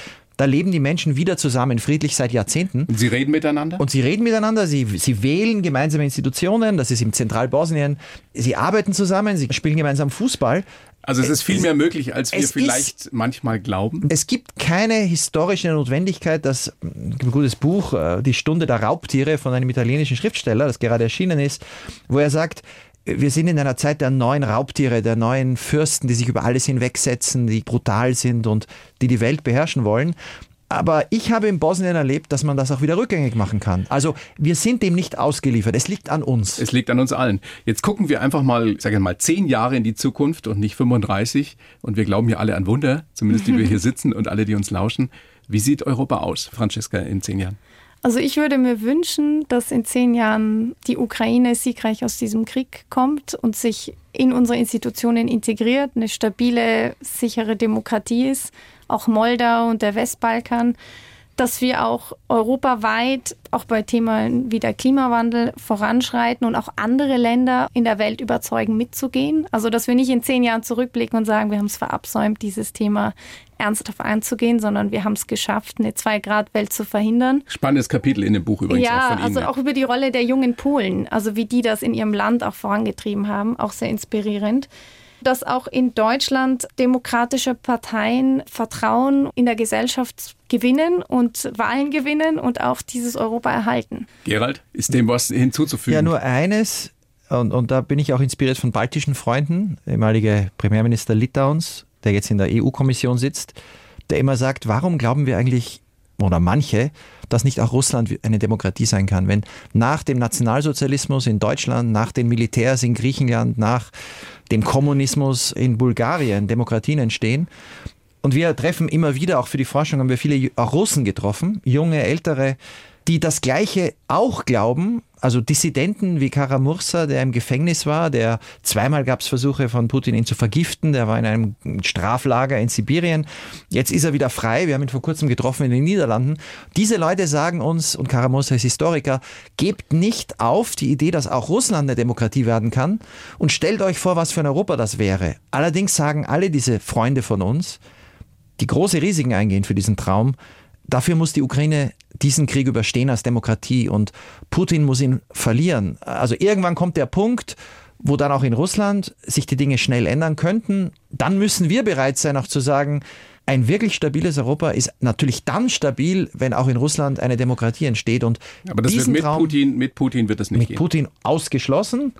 Da leben die Menschen wieder zusammen, friedlich seit Jahrzehnten. Und sie reden miteinander? Und sie reden miteinander, sie wählen gemeinsame Institutionen, das ist im Zentralbosnien. Sie arbeiten zusammen, sie spielen gemeinsam Fußball. Also es ist viel mehr möglich, als wir vielleicht manchmal glauben. Es gibt keine historische Notwendigkeit, dass ein gutes Buch, Die Stunde der Raubtiere von einem italienischen Schriftsteller, das gerade erschienen ist, wo er sagt, wir sind in einer Zeit der neuen Raubtiere, der neuen Fürsten, die sich über alles hinwegsetzen, die brutal sind und die Welt beherrschen wollen. Aber ich habe in Bosnien erlebt, dass man das auch wieder rückgängig machen kann. Also wir sind dem nicht ausgeliefert. Es liegt an uns. Es liegt an uns allen. Jetzt gucken wir einfach mal, 10 Jahre in die Zukunft und nicht 35. Und wir glauben ja alle an Wunder, zumindest die wir hier sitzen und alle, die uns lauschen. Wie sieht Europa aus, Franziska, in 10 Jahren? Also ich würde mir wünschen, dass in 10 Jahren die Ukraine siegreich aus diesem Krieg kommt und sich in unsere Institutionen integriert, eine stabile, sichere Demokratie ist, auch Moldau und der Westbalkan, dass wir auch europaweit, auch bei Themen wie der Klimawandel voranschreiten und auch andere Länder in der Welt überzeugen, mitzugehen. Also dass wir nicht in 10 Jahren zurückblicken und sagen, wir haben es verabsäumt, dieses Thema ernsthaft anzugehen, sondern wir haben es geschafft, eine 2-Grad-Welt zu verhindern. Spannendes Kapitel in dem Buch übrigens auch von Ihnen. Also auch über die Rolle der jungen Polen, also wie die das in ihrem Land auch vorangetrieben haben, auch sehr inspirierend. Dass auch in Deutschland demokratische Parteien Vertrauen in der Gesellschaft gewinnen und Wahlen gewinnen und auch dieses Europa erhalten. Gerald, ist dem was hinzuzufügen? Ja, nur eines, und da bin ich auch inspiriert von baltischen Freunden, ehemaliger Premierminister Litauens, der jetzt in der EU-Kommission sitzt, der immer sagt, warum glauben wir eigentlich, oder manche, dass nicht auch Russland eine Demokratie sein kann. Wenn nach dem Nationalsozialismus in Deutschland, nach den Militärs in Griechenland, nach dem Kommunismus in Bulgarien Demokratien entstehen. Und wir treffen immer wieder, auch für die Forschung haben wir viele auch Russen getroffen, junge, ältere, die das Gleiche auch glauben, also Dissidenten wie Karamursa, der im Gefängnis war, der zweimal gab es Versuche von Putin, ihn zu vergiften, der war in einem Straflager in Sibirien, jetzt ist er wieder frei, wir haben ihn vor kurzem getroffen in den Niederlanden. Diese Leute sagen uns, und Karamursa ist Historiker, gebt nicht auf die Idee, dass auch Russland eine Demokratie werden kann und stellt euch vor, was für ein Europa das wäre. Allerdings sagen alle diese Freunde von uns, die große Risiken eingehen für diesen Traum, dafür muss die Ukraine diesen Krieg überstehen als Demokratie und Putin muss ihn verlieren. Also irgendwann kommt der Punkt, wo dann auch in Russland sich die Dinge schnell ändern könnten. Dann müssen wir bereit sein, auch zu sagen, ein wirklich stabiles Europa ist natürlich dann stabil, wenn auch in Russland eine Demokratie entsteht. Und aber das wird mit Putin wird das nicht gehen. Mit Putin ausgeschlossen,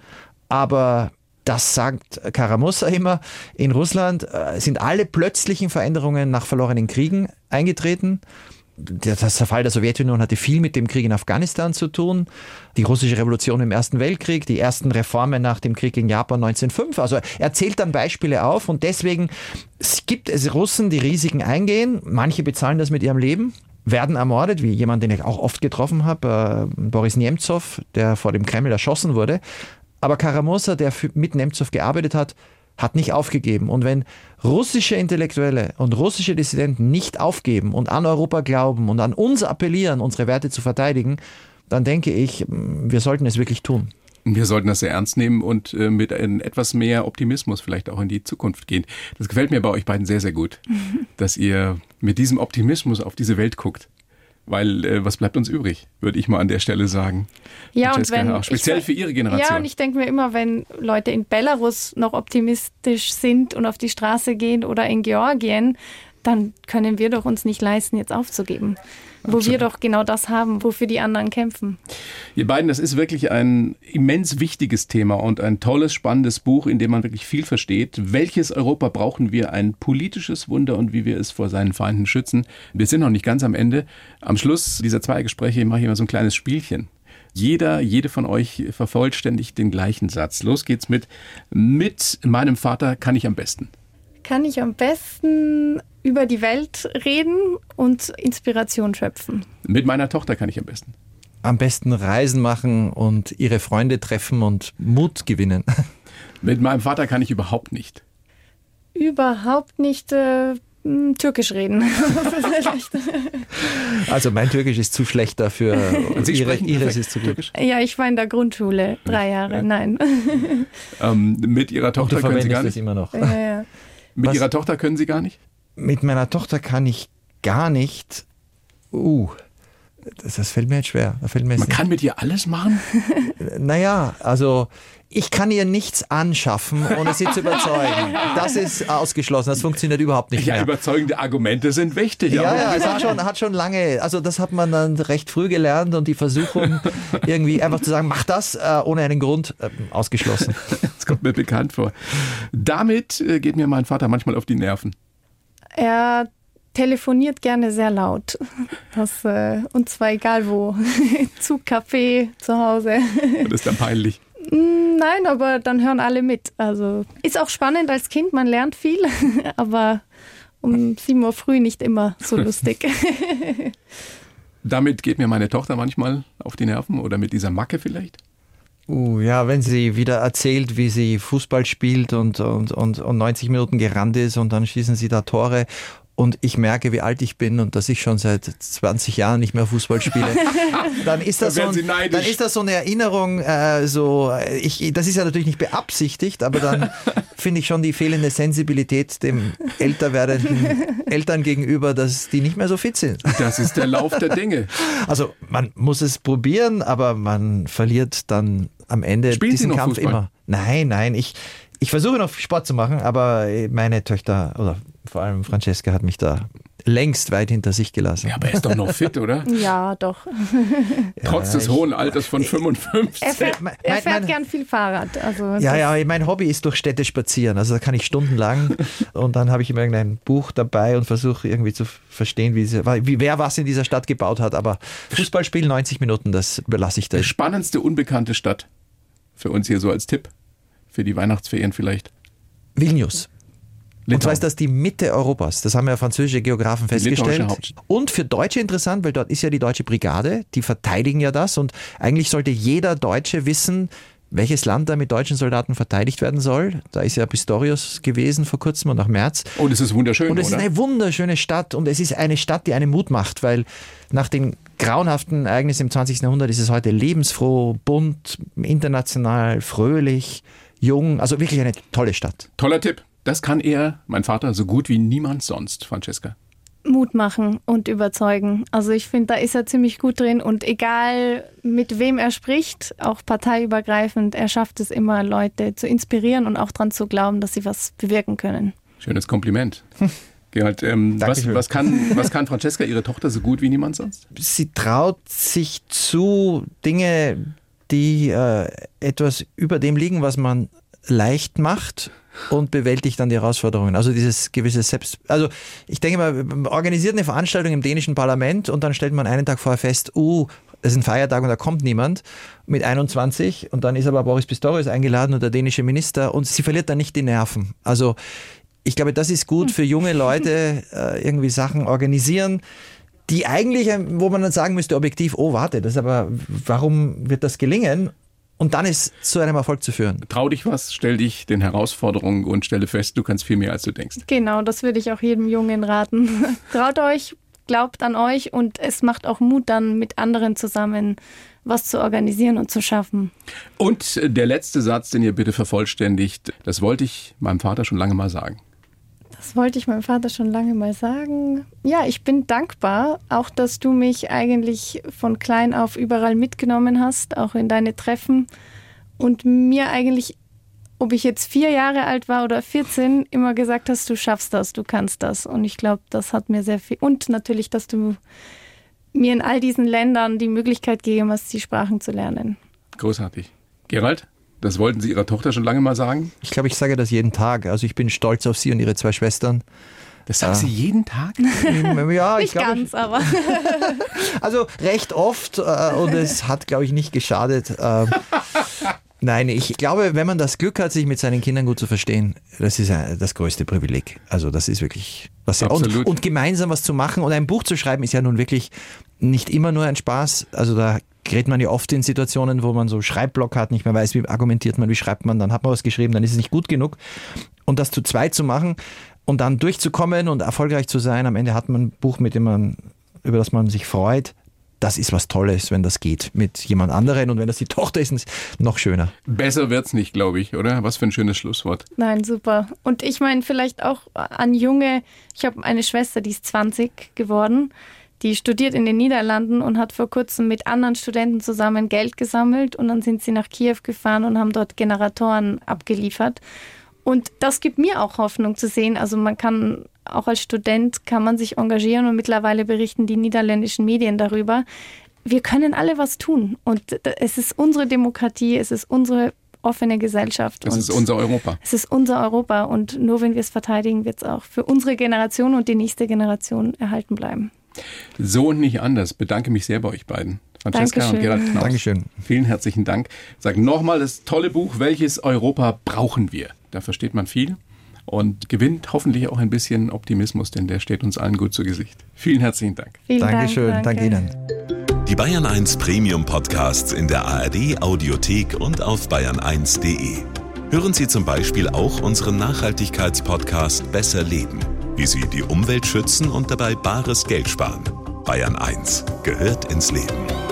aber das sagt Karamursa immer, in Russland sind alle plötzlichen Veränderungen nach verlorenen Kriegen eingetreten. Der Zerfall der Sowjetunion hatte viel mit dem Krieg in Afghanistan zu tun. Die russische Revolution im Ersten Weltkrieg, die ersten Reformen nach dem Krieg in Japan 1905. Also er zählt dann Beispiele auf und deswegen gibt es Russen, die Risiken eingehen. Manche bezahlen das mit ihrem Leben, werden ermordet, wie jemand, den ich auch oft getroffen habe, Boris Nemzow, der vor dem Kreml erschossen wurde. Aber Karamursa, der mit Nemzow gearbeitet hat, hat nicht aufgegeben. Und wenn russische Intellektuelle und russische Dissidenten nicht aufgeben und an Europa glauben und an uns appellieren, unsere Werte zu verteidigen, dann denke ich, wir sollten es wirklich tun. Wir sollten das sehr ernst nehmen und mit etwas mehr Optimismus vielleicht auch in die Zukunft gehen. Das gefällt mir bei euch beiden sehr, sehr gut, dass ihr mit diesem Optimismus auf diese Welt guckt. Weil was bleibt uns übrig, würde ich mal an der Stelle sagen. Ja, und wenn, speziell für Ihre Generation. Ja, und ich denke mir immer, wenn Leute in Belarus noch optimistisch sind und auf die Straße gehen oder in Georgien, dann können wir doch uns nicht leisten, jetzt aufzugeben. Absolut. Wo wir doch genau das haben, wofür die anderen kämpfen. Ihr beiden, das ist wirklich ein immens wichtiges Thema und ein tolles, spannendes Buch, in dem man wirklich viel versteht. Welches Europa brauchen wir? Ein politisches Wunder und wie wir es vor seinen Feinden schützen. Wir sind noch nicht ganz am Ende. Am Schluss dieser 2 Gespräche mache ich immer so ein kleines Spielchen. Jede von euch vervollständigt den gleichen Satz. Los geht's mit meinem Vater kann ich am besten. Kann ich am besten über die Welt reden und Inspiration schöpfen. Mit meiner Tochter kann ich am besten. Am besten Reisen machen und ihre Freunde treffen und Mut gewinnen. Mit meinem Vater kann ich überhaupt nicht. Überhaupt nicht Türkisch reden. Also mein Türkisch ist zu schlecht dafür. Und Sie sprechen Ihres ist zu gut. Türkisch? Ja, ich war in der Grundschule 3 Jahre, ja. Nein. Mit Ihrer Tochter können Sie gar nicht? Das immer noch. Ja. Mit Ihrer Tochter können Sie gar nicht? Mit meiner Tochter kann ich gar nicht. Das fällt mir jetzt schwer. Man kann mit ihr alles machen? Naja, also ich kann ihr nichts anschaffen, ohne sie zu überzeugen. Das ist ausgeschlossen, das funktioniert überhaupt nicht mehr. Ja, überzeugende Argumente sind wichtig. Ja, es hat schon lange, also das hat man dann recht früh gelernt und die Versuchung irgendwie einfach zu sagen, mach das ohne einen Grund, ausgeschlossen. Das kommt mir bekannt vor. Damit geht mir mein Vater manchmal auf die Nerven. Er telefoniert gerne sehr laut. Und zwar egal wo. Zug, Café, zu Hause. Das ist dann peinlich. Nein, aber dann hören alle mit. Also ist auch spannend als Kind, man lernt viel, aber um 7 Uhr früh nicht immer so lustig. Damit geht mir meine Tochter manchmal auf die Nerven oder mit dieser Macke vielleicht. Ja, wenn sie wieder erzählt, wie sie Fußball spielt und 90 Minuten gerannt ist und dann schießen sie da Tore. Und ich merke, wie alt ich bin und dass ich schon seit 20 Jahren nicht mehr Fußball spiele, dann ist das, so eine Erinnerung, das ist ja natürlich nicht beabsichtigt, aber dann finde ich schon die fehlende Sensibilität dem älter werdenden Eltern gegenüber, dass die nicht mehr so fit sind. Das ist der Lauf der Dinge. Also man muss es probieren, aber man verliert dann am Ende Spielen diesen Sie noch Kampf Fußball? immer. Nein, ich versuche noch Sport zu machen, aber meine Töchter oder vor allem Francesca hat mich da längst weit hinter sich gelassen. Ja, aber er ist doch noch fit, oder? Ja, doch. Trotz des hohen Alters von 55. Er fährt gern viel Fahrrad. Also mein Hobby ist durch Städte spazieren. Also da kann ich stundenlang und dann habe ich immer irgendein Buch dabei und versuche irgendwie zu verstehen, wer was in dieser Stadt gebaut hat. Aber Fußballspiel 90 Minuten, das überlasse ich dir. Die spannendste unbekannte Stadt für uns hier so als Tipp für die Weihnachtsferien vielleicht? Vilnius. Litauen. Und zwar ist das die Mitte Europas. Das haben ja französische Geografen festgestellt. Und für Deutsche interessant, weil dort ist ja die Deutsche Brigade, die verteidigen ja das und eigentlich sollte jeder Deutsche wissen, welches Land da mit deutschen Soldaten verteidigt werden soll. Da ist ja Pistorius gewesen vor kurzem und auch Merz. Und es ist wunderschön, Und es ist eine wunderschöne Stadt und es ist eine Stadt, die einen Mut macht, weil nach den grauenhaften Ereignissen im 20. Jahrhundert ist es heute lebensfroh, bunt, international, fröhlich, jung. Also wirklich eine tolle Stadt. Toller Tipp. Das kann mein Vater, so gut wie niemand sonst, Francesca. Mut machen und überzeugen. Also ich finde, da ist er ziemlich gut drin und egal mit wem er spricht, auch parteiübergreifend, er schafft es immer, Leute zu inspirieren und auch daran zu glauben, dass sie was bewirken können. Schönes Kompliment. Gerald, was kann Francesca, ihre Tochter, so gut wie niemand sonst? Sie traut sich zu, Dinge, die etwas über dem liegen, was man leicht macht und bewältigt dann die Herausforderungen. Also dieses gewisse ich denke mal, man organisiert eine Veranstaltung im dänischen Parlament und dann stellt man einen Tag vorher fest, es ist ein Feiertag und da kommt niemand mit 21 und dann ist aber Boris Pistorius eingeladen und der dänische Minister und sie verliert dann nicht die Nerven. Also ich glaube, das ist gut für junge Leute, irgendwie Sachen organisieren, die eigentlich, wo man dann sagen müsste, objektiv, warum wird das gelingen? Und dann ist zu einem Erfolg zu führen. Trau dich was, stell dich den Herausforderungen und stelle fest, du kannst viel mehr, als du denkst. Genau, das würde ich auch jedem Jungen raten. Traut euch, glaubt an euch und es macht auch Mut, dann mit anderen zusammen was zu organisieren und zu schaffen. Und der letzte Satz, den ihr bitte vervollständigt, das wollte ich meinem Vater schon lange mal sagen. Das wollte ich meinem Vater schon lange mal sagen. Ja, ich bin dankbar, auch dass du mich eigentlich von klein auf überall mitgenommen hast, auch in deine Treffen und mir eigentlich, ob ich jetzt 4 Jahre alt war oder 14, immer gesagt hast, du schaffst das, du kannst das. Und ich glaube, das hat mir sehr viel, und natürlich, dass du mir in all diesen Ländern die Möglichkeit gegeben hast, die Sprachen zu lernen. Großartig. Gerald? Das wollten Sie Ihrer Tochter schon lange mal sagen? Ich glaube, ich sage das jeden Tag. Also ich bin stolz auf Sie und Ihre 2 Schwestern. Das sagen Sie jeden Tag? Ja, nicht ganz, aber. Also recht oft und es hat, glaube ich, nicht geschadet. Nein, ich glaube, wenn man das Glück hat, sich mit seinen Kindern gut zu verstehen, das ist das größte Privileg. Also das ist wirklich was. Absolut. Und gemeinsam was zu machen und ein Buch zu schreiben, ist ja nun wirklich nicht immer nur ein Spaß. Also da gerät man ja oft in Situationen, wo man so Schreibblock hat, nicht mehr weiß, wie argumentiert man, wie schreibt man, dann hat man was geschrieben, dann ist es nicht gut genug. Und das zu zweit zu machen und dann durchzukommen und erfolgreich zu sein, am Ende hat man ein Buch, über das man sich freut. das ist was Tolles, wenn das geht mit jemand anderen. Und wenn das die Tochter ist, ist es noch schöner. Besser wird's nicht, glaube ich, oder? Was für ein schönes Schlusswort. Nein, super. Und ich meine vielleicht auch an junge, ich habe eine Schwester, die ist 20 geworden, die studiert in den Niederlanden und hat vor kurzem mit anderen Studenten zusammen Geld gesammelt und dann sind sie nach Kiew gefahren und haben dort Generatoren abgeliefert. Und das gibt mir auch Hoffnung zu sehen. Also man kann, auch als Student kann man sich engagieren und mittlerweile berichten die niederländischen Medien darüber. Wir können alle was tun und es ist unsere Demokratie, es ist unsere offene Gesellschaft. Es ist unser Europa. Es ist unser Europa und nur wenn wir es verteidigen, wird es auch für unsere Generation und die nächste Generation erhalten bleiben. So und nicht anders. Bedanke mich sehr bei euch beiden. Francesca Dankeschön. und Gerald Knaus. Dankeschön. Vielen herzlichen Dank. Sag nochmal das tolle Buch, welches Europa brauchen wir? Da versteht man viel und gewinnt hoffentlich auch ein bisschen Optimismus, denn der steht uns allen gut zu Gesicht. Vielen herzlichen Dank. Vielen Dankeschön. Dank. Danke Ihnen. Die Bayern 1 Premium Podcasts in der ARD Audiothek und auf bayern1.de. Hören Sie zum Beispiel auch unseren Nachhaltigkeitspodcast Besser Leben, wie Sie die Umwelt schützen und dabei bares Geld sparen. Bayern 1 gehört ins Leben.